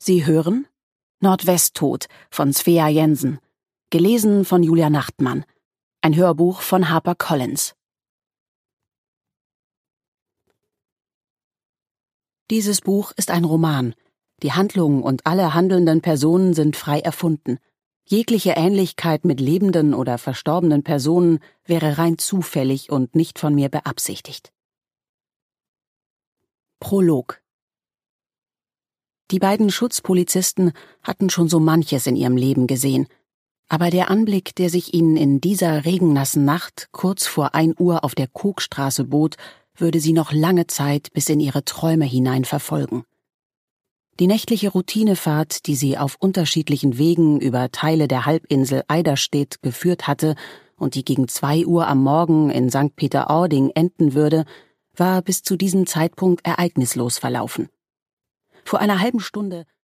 Sie hören Nordwesttod von Svea Jensen, gelesen von Julia Nachtmann, ein Hörbuch von HarperCollins. Dieses Buch ist ein Roman. Die Handlung und alle handelnden Personen sind frei erfunden. Jegliche Ähnlichkeit mit lebenden oder verstorbenen Personen wäre rein zufällig und nicht von mir beabsichtigt. Prolog. Die beiden Schutzpolizisten hatten schon so manches in ihrem Leben gesehen, aber der Anblick, der sich ihnen in dieser regennassen Nacht kurz vor 1 Uhr auf der Kokstraße bot, würde sie noch lange Zeit bis in ihre Träume hinein verfolgen. Die nächtliche Routinefahrt, die sie auf unterschiedlichen Wegen über Teile der Halbinsel Eiderstedt geführt hatte und die gegen 2 Uhr am Morgen in St. Peter-Ording enden würde, war bis zu diesem Zeitpunkt ereignislos verlaufen. Vor einer halben Stunde